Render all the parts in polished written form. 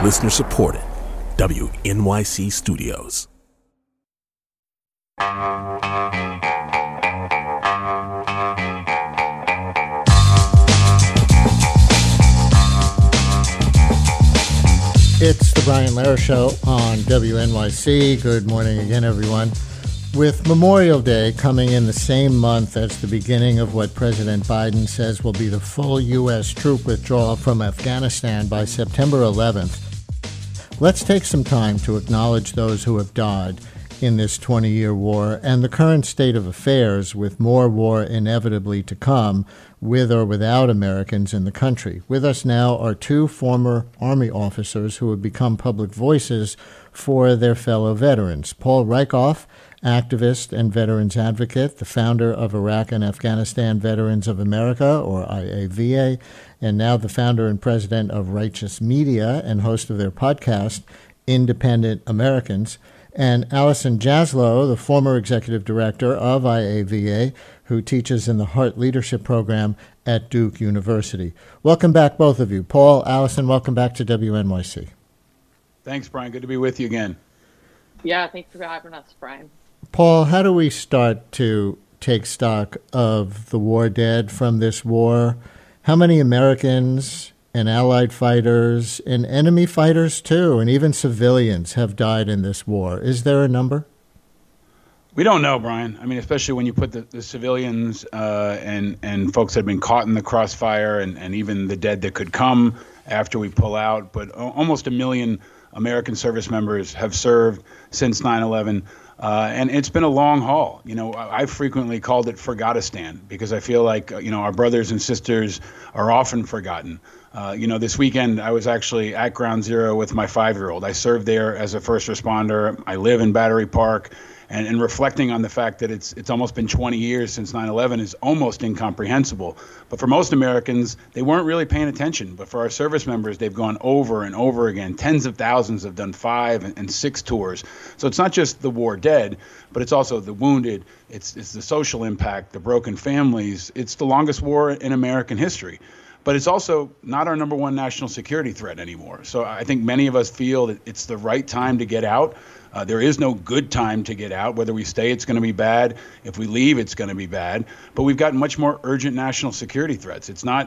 Listener supported. WNYC Studios. It's the Brian Lehrer Show on WNYC. Good morning again, everyone. With Memorial Day coming in the same month as the beginning of what President Biden says will be the full U.S. troop withdrawal from Afghanistan by September 11th, let's take some time to acknowledge those who have died in this 20-year war and the current state of affairs, with more war inevitably to come, with or without Americans in the country. With us now are two former Army officers who have become public voices for their fellow veterans. Paul Rieckhoff, activist and veterans advocate, the founder of Iraq and Afghanistan Veterans of America, or IAVA, and now the founder and president of Righteous Media and host of their podcast, Independent Americans, and Allison Jaslow, the former executive director of IAVA, who teaches in the Heart Leadership Program at Duke University. Welcome back, both of you. Paul, Allison, welcome back to WNYC. Thanks, Brian. Good to be with you again. Yeah, thanks for having us, Brian. Paul, how do we start to take stock of the war dead from this war? How many Americans and Allied fighters and enemy fighters, too, and even civilians have died in this war? Is there a number? We don't know, Brian. I mean, especially when you put the civilians and folks that have been caught in the crossfire and even the dead that could come after we pull out. But almost 1 million American service members have served since 9/11. And it's been a long haul. You know, I've frequently called it Forgotistan because I feel like, our brothers and sisters are often forgotten. This weekend I was actually at Ground Zero with my 5-year-old. I served there as a first responder. I live in Battery Park. And reflecting on the fact that it's almost been 20 years since 9/11 is almost incomprehensible. But for most Americans, they weren't really paying attention. But for our service members, they've gone over and over again. Tens of thousands have done 5 and 6 tours. So it's not just the war dead, but it's also the wounded. It's the social impact, the broken families. It's the longest war in American history. But it's also not our number one national security threat anymore. So I think many of us feel that it's the right time to get out. There is no good time to get out. Whether we stay, it's going to be bad. If we leave, it's going to be bad. But we've got much more urgent national security threats. It's not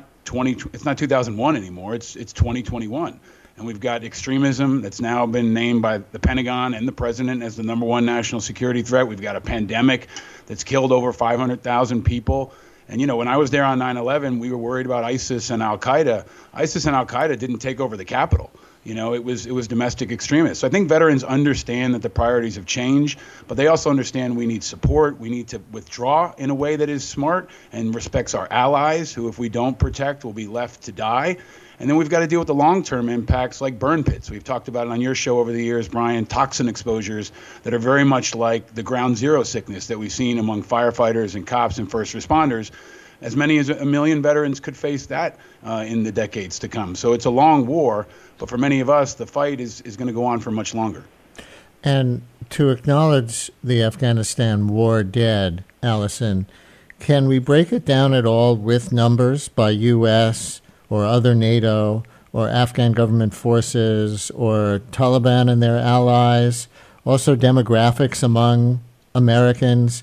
2001 anymore. It's 2021. And we've got extremism that's now been named by the Pentagon and the president as the number one national security threat. We've got a pandemic that's killed over 500,000 people. And, when I was there on 9/11, we were worried about ISIS and Al-Qaeda. ISIS and Al-Qaeda didn't take over the Capitol. It was domestic extremists. So I think veterans understand that the priorities have changed, but they also understand we need support. We need to withdraw in a way that is smart and respects our allies, who, if we don't protect, will be left to die. And then we've got to deal with the long-term impacts like burn pits. We've talked about it on your show over the years, Brian, toxin exposures that are very much like the ground zero sickness that we've seen among firefighters and cops and first responders. As many as 1 million veterans could face that in the decades to come. So it's a long war, but for many of us, the fight is going to go on for much longer. And to acknowledge the Afghanistan war dead, Allison, can we break it down at all with numbers by U.S. or other NATO or Afghan government forces or Taliban and their allies? Also demographics among Americans.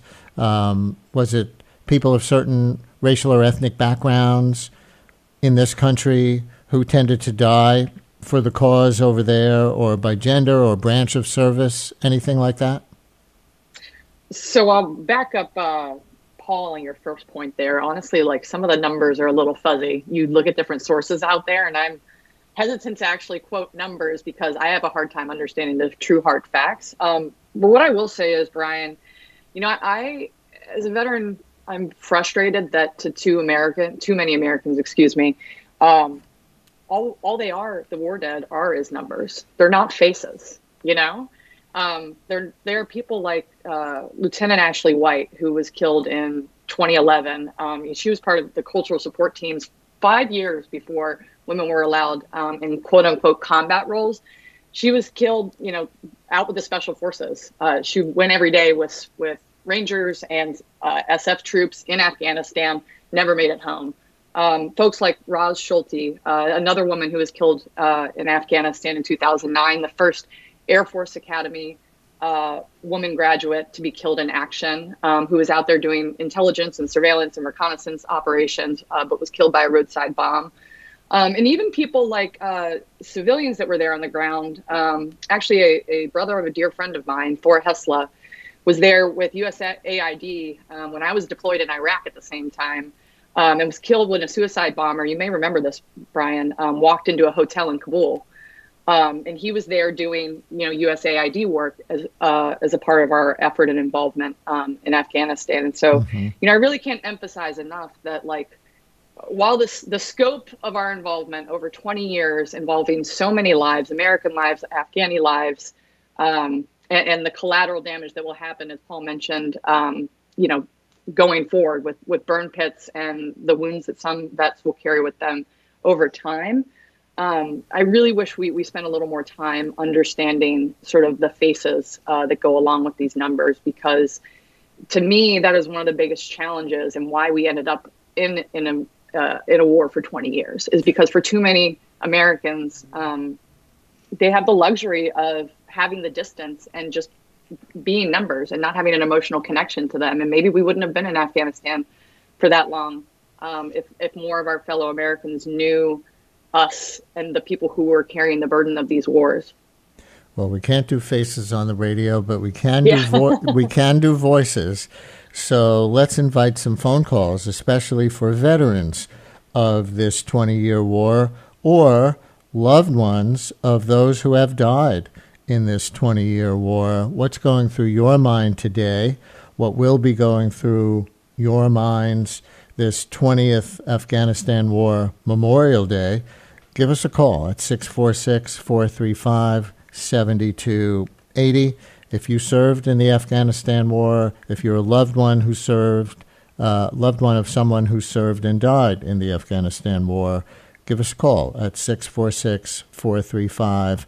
Was it people of certain racial or ethnic backgrounds in this country who tended to die for the cause over there, or by gender or branch of service, anything like that? So I'll back up, Paul, on your first point there. Honestly, some of the numbers are a little fuzzy. You look at different sources out there, and I'm hesitant to actually quote numbers because I have a hard time understanding the true hard facts. But what I will say is, Brian, I, as a veteran, I'm frustrated that too many Americans, all they are, the war dead, are numbers. They're not faces, There are people like Lieutenant Ashley White, who was killed in 2011. She was part of the cultural support teams 5 years before women were allowed in quote unquote combat roles. She was killed, out with the special forces. She went every day with Rangers and SF troops in Afghanistan, never made it home. Folks like Roz Schulte, another woman who was killed in Afghanistan in 2009, the first Air Force Academy woman graduate to be killed in action, who was out there doing intelligence and surveillance and reconnaissance operations, but was killed by a roadside bomb. And even people like civilians that were there on the ground. Actually, a brother of a dear friend of mine, Thor Hessla, was there with USAID when I was deployed in Iraq at the same time, and was killed when a suicide bomber, you may remember this, Brian, walked into a hotel in Kabul. And he was there doing, USAID work as a part of our effort and involvement in Afghanistan. And so, I really can't emphasize enough that, while the scope of our involvement over 20 years involving so many lives, American lives, Afghani lives, and the collateral damage that will happen, as Paul mentioned, going forward with burn pits and the wounds that some vets will carry with them over time. I really wish we spent a little more time understanding sort of the faces that go along with these numbers, because to me, that is one of the biggest challenges and why we ended up in a war for 20 years, is because for too many Americans, they have the luxury of having the distance and just being numbers and not having an emotional connection to them. And maybe we wouldn't have been in Afghanistan for that long if more of our fellow Americans knew us and the people who were carrying the burden of these wars. Well, we can't do faces on the radio, but we can do we can do voices. So let's invite some phone calls, especially for veterans of this 20-year war or loved ones of those who have died in this 20-year war. What's going through your mind today? What will be going through your minds this 20th Afghanistan War Memorial Day? Give us a call at 646-435-7280. If you served in the Afghanistan War, if you're a loved one who served, loved one of someone who served and died in the Afghanistan War, give us a call at 646-435-7280,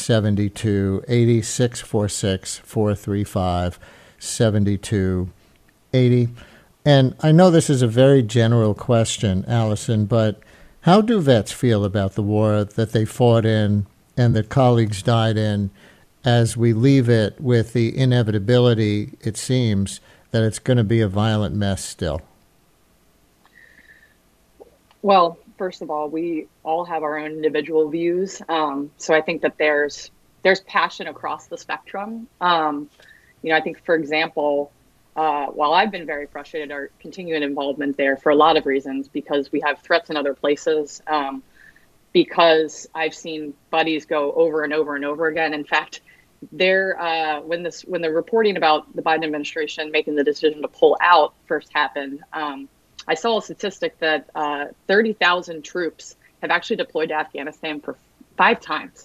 646-435-7280. And I know this is a very general question, Allison, but how do vets feel about the war that they fought in and that colleagues died in, as we leave it with the inevitability, it seems, that it's going to be a violent mess still? Well, first of all, we all have our own individual views. So I think that there's passion across the spectrum. I think, for example, while I've been very frustrated our continuing involvement there for a lot of reasons, because we have threats in other places, because I've seen buddies go over and over and over again. In fact, when the reporting about the Biden administration making the decision to pull out first happened, I saw a statistic that 30,000 troops have actually deployed to Afghanistan for 5 times.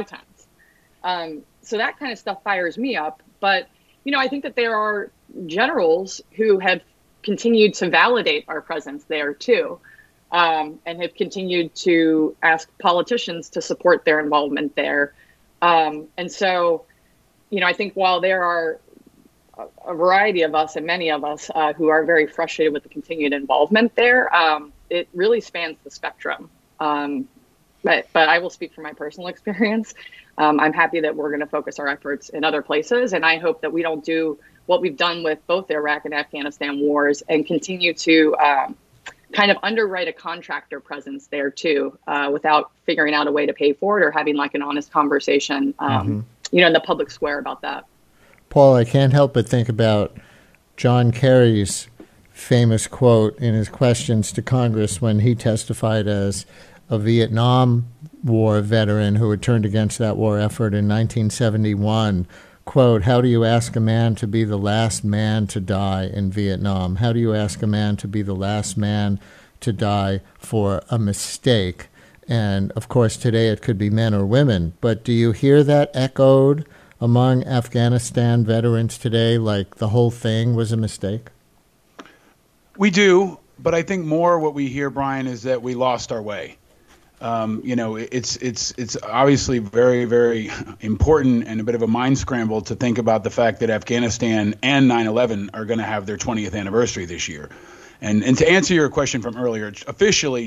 So that kind of stuff fires me up. But, I think that there are generals who have continued to validate our presence there too, and have continued to ask politicians to support their involvement there. And so, I think while there are a variety of us and many of us who are very frustrated with the continued involvement there, it really spans the spectrum. But I will speak from my personal experience. I'm happy that we're going to focus our efforts in other places. And I hope that we don't do what we've done with both the Iraq and Afghanistan wars and continue to kind of underwrite a contractor presence there too, without figuring out a way to pay for it or having like an honest conversation, in the public square about that. Paul, I can't help but think about John Kerry's famous quote in his questions to Congress when he testified as a Vietnam War veteran who had turned against that war effort in 1971. Quote, "How do you ask a man to be the last man to die in Vietnam? How do you ask a man to be the last man to die for a mistake?" And, of course, today it could be men or women. But do you hear that echoed among Afghanistan veterans today, like the whole thing was a mistake? We do, but I think more what we hear, Brian, is that we lost our way. It's obviously very, very important and a bit of a mind scramble to think about the fact that Afghanistan and 9/11 are going to have their 20th anniversary this year. And to answer your question from earlier, officially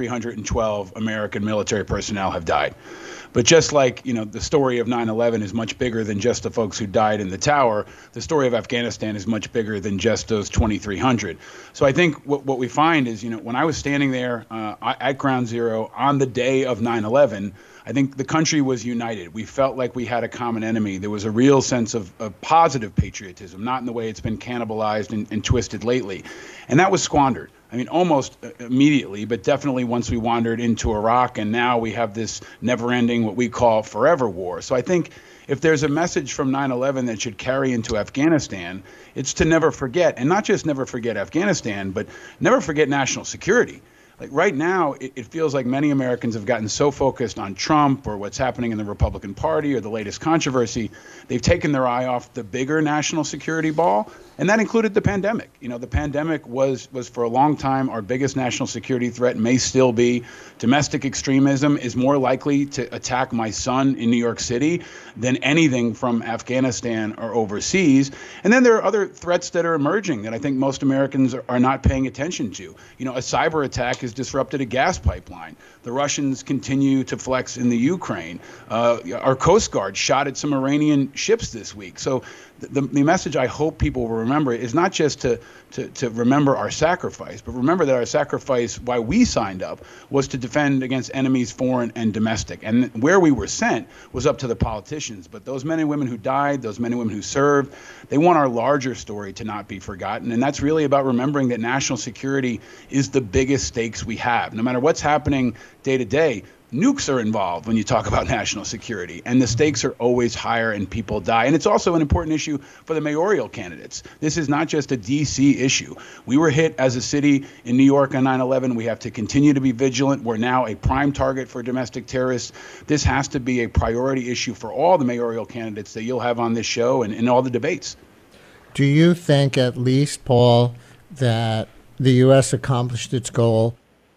2,312 American military personnel have died. But just like, the story of 9/11 is much bigger than just the folks who died in the tower, the story of Afghanistan is much bigger than just those 2,300. So I think what we find is, when I was standing there at Ground Zero on the day of 9/11, I think the country was united. We felt like we had a common enemy. There was a real sense of positive patriotism, not in the way it's been cannibalized and twisted lately. And that was squandered. I mean, almost immediately, but definitely once we wandered into Iraq, and now we have this never-ending, what we call forever war. So I think if there's a message from 9/11 that should carry into Afghanistan, it's to never forget, and not just never forget Afghanistan, but never forget national security. Like right now, it feels like many Americans have gotten so focused on Trump or what's happening in the Republican Party or the latest controversy, they've taken their eye off the bigger national security ball, and that included the pandemic. The pandemic was for a long time our biggest national security threat, may still be. Domestic extremism is more likely to attack my son in New York City than anything from Afghanistan or overseas. And then there are other threats that are emerging that I think most Americans are not paying attention to. A cyber attack has disrupted a gas pipeline. The Russians continue to flex in the Ukraine. Our Coast Guard shot at some Iranian ships this week. So the message I hope people will remember is not just to remember our sacrifice, but remember that our sacrifice, why we signed up, was to defend against enemies foreign and domestic. And where we were sent was up to the politicians. But those men and women who died, those men and women who served, they want our larger story to not be forgotten. And that's really about remembering that national security is the biggest stakes we have. No matter what's happening day to day, nukes are involved when you talk about national security, and the stakes are always higher and people die. And it's also an important issue for the mayoral candidates. This is not just a D.C. issue. We were hit as a city in New York on 9/11. We have to continue to be vigilant. We're now a prime target for domestic terrorists. This has to be a priority issue for all the mayoral candidates that you'll have on this show and in all the debates. Do you think, at least, Paul, that the U.S. accomplished its goal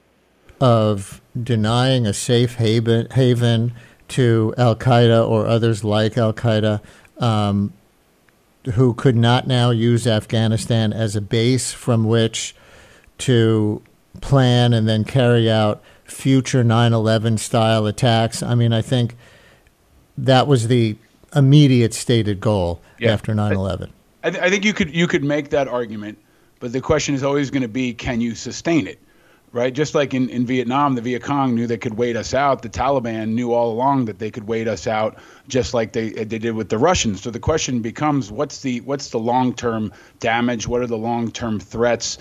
of denying a safe haven to al-Qaeda or others like al-Qaeda who could not now use Afghanistan as a base from which to plan and then carry out future 9/11 style attacks? I mean, I think that was the immediate stated goal after 9/11. I think you could make that argument, but the question is always going to be, can you sustain it? Right? Just like in Vietnam, the Viet Cong knew they could wait us out. The Taliban knew all along that they could wait us out, just like they did with the Russians. So the question becomes, what's the long-term damage? What are the long-term threats?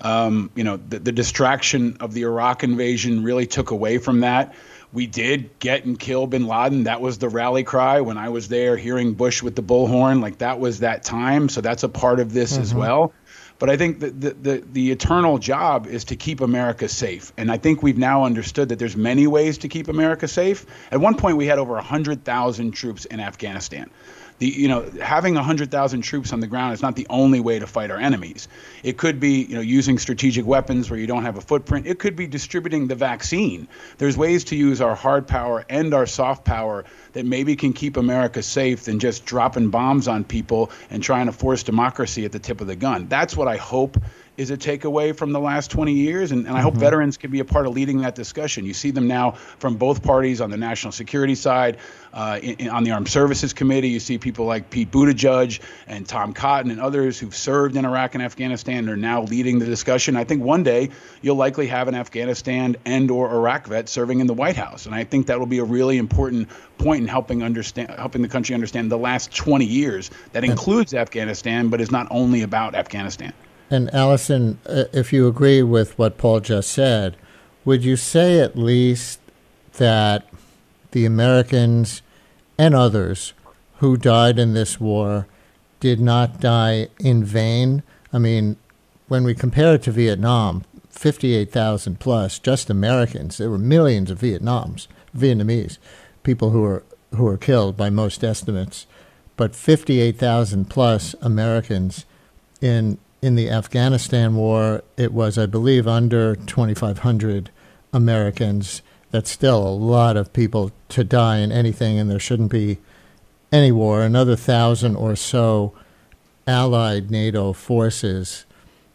The distraction of the Iraq invasion really took away from that. We did get and kill bin Laden. That was the rally cry when I was there hearing Bush with the bullhorn. Like, that was that time. So that's a part of this as well. But I think the eternal job is to keep America safe. And I think we've now understood that there's many ways to keep America safe. At one point, we had over 100,000 troops in Afghanistan. Having 100,000 troops on the ground is not the only way to fight our enemies. It could be, using strategic weapons where you don't have a footprint. It could be distributing the vaccine. There's ways to use our hard power and our soft power that maybe can keep America safe than just dropping bombs on people and trying to force democracy at the tip of the gun. That's what I hope is a takeaway from the last 20 years. And I hope veterans can be a part of leading that discussion. You see them now from both parties on the national security side, on the Armed Services Committee. You see people like Pete Buttigieg and Tom Cotton and others who've served in Iraq and Afghanistan and are now leading the discussion. I think one day you'll likely have an Afghanistan and or Iraq vet serving in the White House. And I think that will be a really important point in helping the country understand the last 20 years. That includes Afghanistan, but is not only about Afghanistan. And Allison, if you agree with what Paul just said, would you say at least that the Americans and others who died in this war did not die in vain? I mean, when we compare it to Vietnam, 58,000 plus just Americans. There were millions of Vietnamese people who were killed by most estimates, but 58,000 plus Americans in the Afghanistan war. It was, I believe, under 2,500 Americans. That's still a lot of people to die in anything, and there shouldn't be any war. Another 1,000 or so allied NATO forces.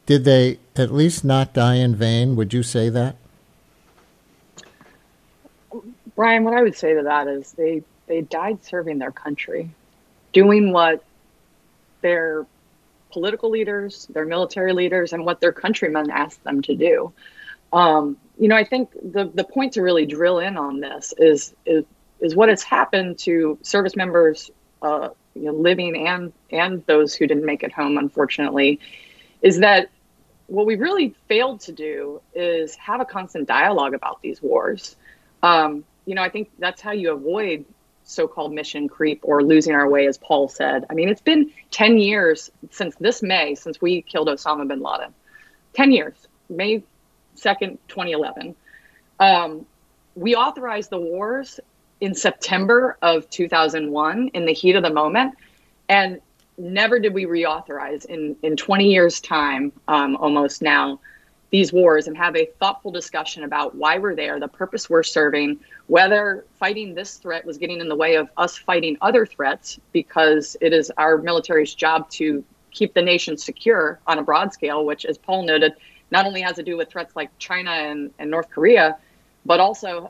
Did they at least not die in vain? Would you say that? Brian, what I would say to that is they died serving their country, doing what their political leaders, their military leaders, and what their countrymen asked them to do. I think the point to really drill in on this is what has happened to service members, living and those who didn't make it home, unfortunately, is that what we really failed to do is have a constant dialogue about these wars. I think that's how you avoid so-called mission creep or losing our way, as Paul said. I mean, it's been 10 years since this May, since we killed Osama bin Laden. 10 years, May 2nd, 2011. We authorized the wars in September of 2001 in the heat of the moment, and never did we reauthorize in 20 years' time, almost now, these wars and have a thoughtful discussion about why we're there, the purpose we're serving, whether fighting this threat was getting in the way of us fighting other threats, because it is our military's job to keep the nation secure on a broad scale, which, as Paul noted, not only has to do with threats like China and North Korea, but also,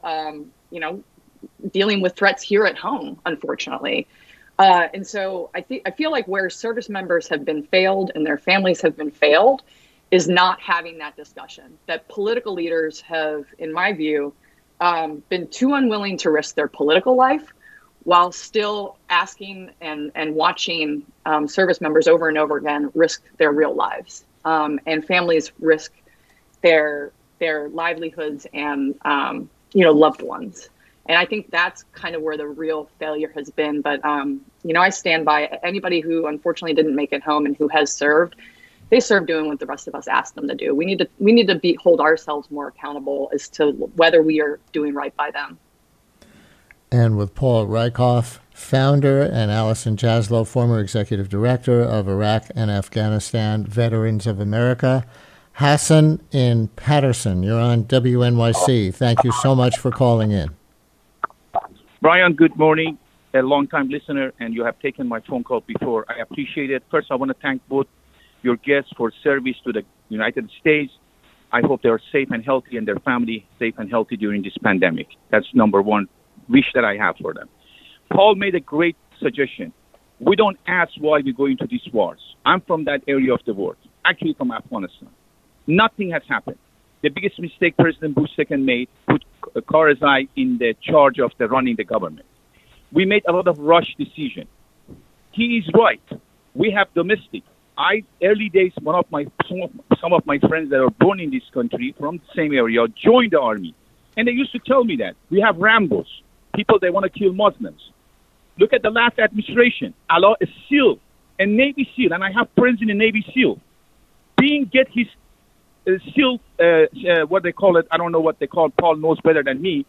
dealing with threats here at home, unfortunately. And so I feel like where service members have been failed and their families have been failed is not having that discussion. That political leaders have, in my view, been too unwilling to risk their political life while still asking and watching service members over and over again risk their real lives, and families risk their livelihoods and loved ones. And I think that's kind of where the real failure has been. But I stand by anybody who unfortunately didn't make it home and who has served. They serve doing what the rest of us asked them to do. We need to hold ourselves more accountable as to whether we are doing right by them. And with Paul Rieckhoff, founder, and Allison Jaslow, former executive director of Iraq and Afghanistan Veterans of America. Hassan in Patterson, you're on WNYC. Thank you so much for calling in. Brian, good morning. A long-time listener, and you have taken my phone call before. I appreciate it. First, I want to thank both your guests for service to the United States. I hope they are safe and healthy and their family safe and healthy during this pandemic. That's number one wish that I have for them. Paul made a great suggestion. We don't ask why we go into these wars. I'm from that area of the world, actually from Afghanistan. Nothing has happened. The biggest mistake President Bush II made put Karzai in the charge of the running the government. We made a lot of rush decision. He is right. We have domestic. Early days, some of my friends that are born in this country from the same area joined the army. And they used to tell me that we have Rambos, people that want to kill Muslims. Look at the last administration. Allow a SEAL, a Navy SEAL, and I have friends in the Navy SEAL, get his SEAL, what they call it, I don't know what they call it, Paul knows better than me,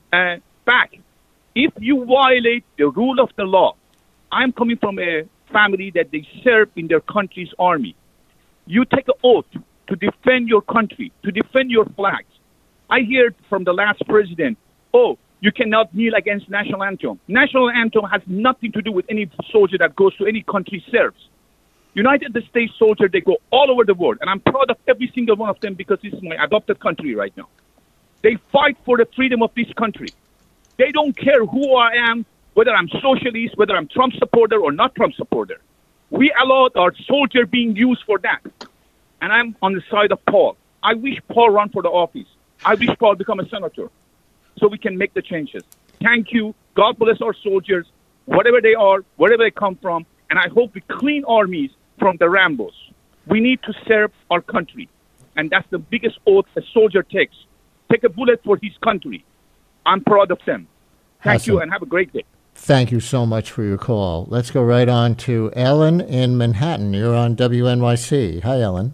back. If you violate the rule of the law, I'm coming from a family that they serve in their country's army. You take an oath to defend your country, to defend your flags. I hear from the last president, you cannot kneel against national anthem. National anthem has nothing to do with any soldier that goes to any country serves. United States soldiers, they go all over the world, and I'm proud of every single one of them because this is my adopted country right now. They fight for the freedom of this country. They don't care who I am, whether I'm socialist, whether I'm Trump supporter or not Trump supporter. We allowed our soldier being used for that. And I'm on the side of Paul. I wish Paul run for the office. I wish Paul become a senator so we can make the changes. Thank you. God bless our soldiers, whatever they are, wherever they come from. And I hope we clean armies from the Rambos. We need to serve our country. And that's the biggest oath a soldier takes. Take a bullet for his country. I'm proud of them. Thank you and have a great day. Thank you so much for your call. Let's go right on to Ellen in Manhattan. You're on WNYC. Hi, Ellen.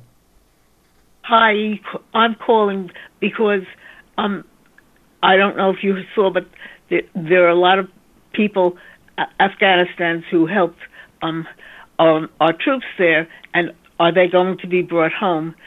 Hi, I'm calling because I don't know if you saw, but there are a lot of people, Afghanistans, who helped our troops there, and are they going to be brought home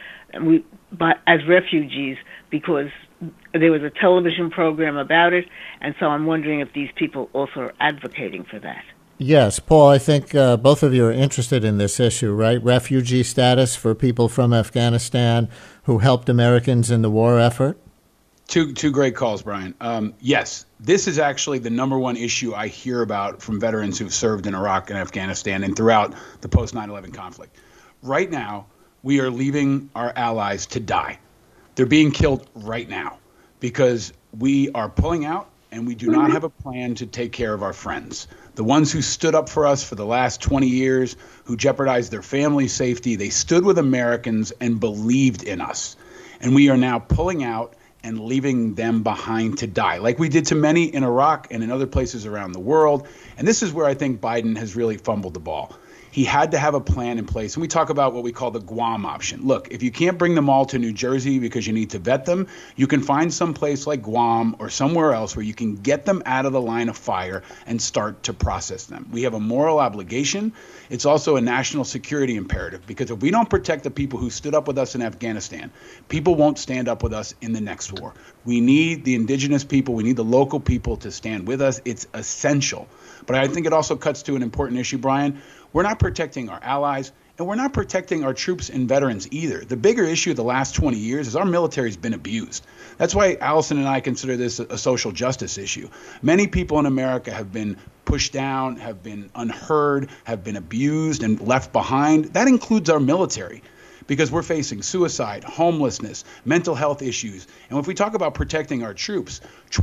as refugees? Because there was a television program about it, and so I'm wondering if these people also are advocating for that. Yes, Paul, I think both of you are interested in this issue, right? Refugee status for people from Afghanistan who helped Americans in the war effort? Two great calls, Brian. Yes, this is actually the number one issue I hear about from veterans who've served in Iraq and Afghanistan and throughout the post 9/11 conflict. Right now, we are leaving our allies to die. They're being killed right now because we are pulling out and we do not have a plan to take care of our friends. The ones who stood up for us for the last 20 years, who jeopardized their family's safety, they stood with Americans and believed in us. And we are now pulling out and leaving them behind to die, like we did to many in Iraq and in other places around the world. And this is where I think Biden has really fumbled the ball. He had to have a plan in place. And we talk about what we call the Guam option. Look, if you can't bring them all to New Jersey because you need to vet them, you can find some place like Guam or somewhere else where you can get them out of the line of fire and start to process them. We have a moral obligation. It's also a national security imperative, because if we don't protect the people who stood up with us in Afghanistan, people won't stand up with us in the next war. We need the indigenous people. We need the local people to stand with us. It's essential. But I think it also cuts to an important issue, Brian. We're not protecting our allies, and we're not protecting our troops and veterans either. The bigger issue of the last 20 years is our military has been abused. That's why Allison and I consider this a social justice issue. Many people in America have been pushed down, have been unheard, have been abused and left behind. That includes our military, because we're facing suicide, homelessness, mental health issues. And if we talk about protecting our troops,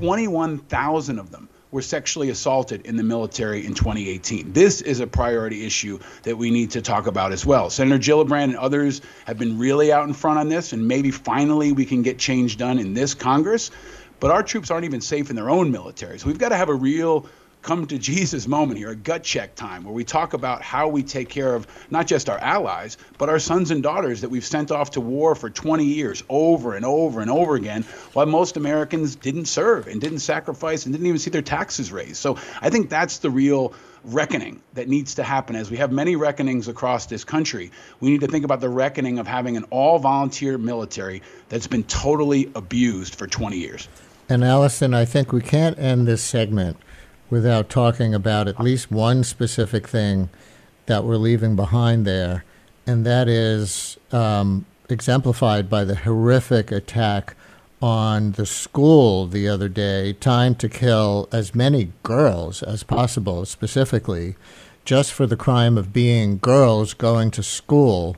21,000 of them were sexually assaulted in the military in 2018. This is a priority issue that we need to talk about as well. Senator Gillibrand and others have been really out in front on this, and maybe finally we can get change done in this Congress. But our troops aren't even safe in their own military. So we've got to have a real come to Jesus moment here, a gut check time, where we talk about how we take care of not just our allies, but our sons and daughters that we've sent off to war for 20 years over and over and over again, while most Americans didn't serve and didn't sacrifice and didn't even see their taxes raised. So I think that's the real reckoning that needs to happen. As we have many reckonings across this country, we need to think about the reckoning of having an all-volunteer military that's been totally abused for 20 years. And Allison, I think we can't end this segment without talking about at least one specific thing that we're leaving behind there, and that is exemplified by the horrific attack on the school the other day, timed to kill as many girls as possible, specifically, just for the crime of being girls going to school,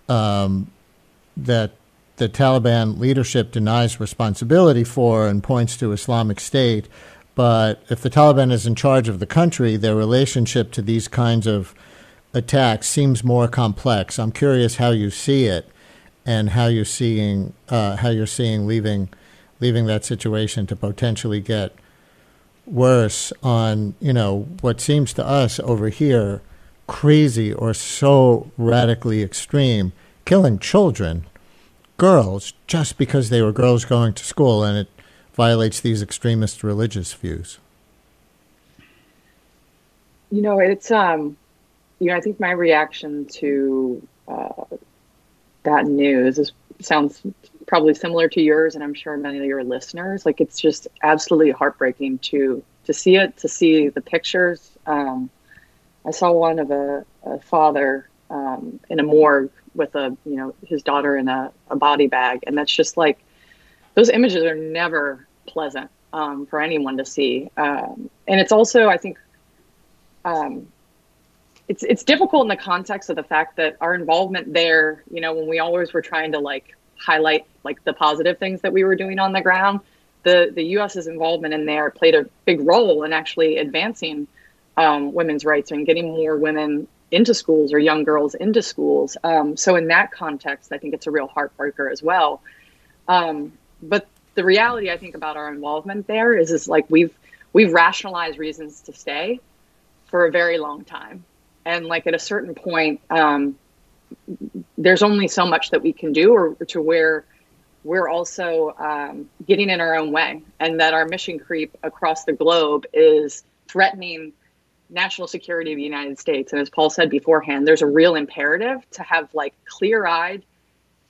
that the Taliban leadership denies responsibility for and points to Islamic State. But if the Taliban is in charge of the country, their relationship to these kinds of attacks seems more complex. I'm curious how you see it, and how you're seeing leaving that situation to potentially get worse on, what seems to us over here crazy or so radically extreme, killing children, girls, just because they were girls going to school, and it violates these extremist religious views. It's I think my reaction to that news sounds probably similar to yours, and I'm sure many of your listeners. Like, it's just absolutely heartbreaking to see it, to see the pictures. I saw one of a father in a morgue with his daughter in a body bag, and that's just like, those images are never pleasant for anyone to see. And it's also, I think, it's difficult in the context of the fact that our involvement there, when we always were trying to highlight the positive things that we were doing on the ground, the U.S.'s involvement in there played a big role in actually advancing women's rights and getting more women into schools, or young girls into schools. So in that context, I think it's a real heartbreaker as well. But the reality, I think, about our involvement there is we've rationalized reasons to stay for a very long time. And at a certain point, there's only so much that we can do, or to where we're also getting in our own way, and that our mission creep across the globe is threatening national security of the United States. And as Paul said beforehand, there's a real imperative to have clear-eyed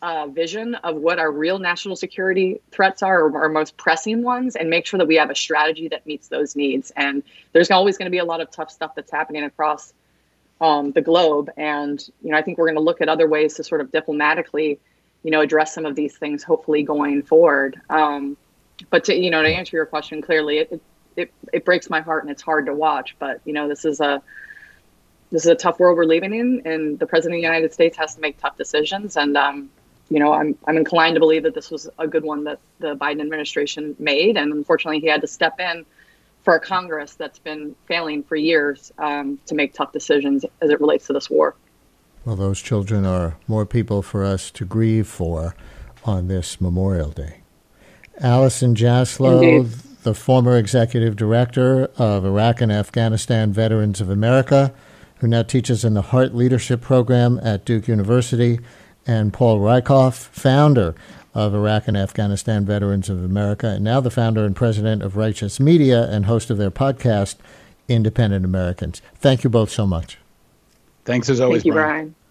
vision of what our real national security threats are, or our most pressing ones, and make sure that we have a strategy that meets those needs. And there's always going to be a lot of tough stuff that's happening across the globe. And, I think we're going to look at other ways to sort of diplomatically, address some of these things, hopefully going forward. But to answer your question clearly, it breaks my heart and it's hard to watch. But, this is a tough world we're living in, and the president of the United States has to make tough decisions. And, I'm inclined to believe that this was a good one that the Biden administration made. And unfortunately, he had to step in for a Congress that's been failing for years to make tough decisions as it relates to this war. Well, those children are more people for us to grieve for on this Memorial Day. Allison Jaslow, Indeed. the former executive director of Iraq and Afghanistan Veterans of America, who now teaches in the Hart Leadership Program at Duke University, and Paul Rieckhoff, founder of Iraq and Afghanistan Veterans of America, and now the founder and president of Righteous Media and host of their podcast, Independent Americans. Thank you both so much. Thanks as always, Thank you, Brian. Brian.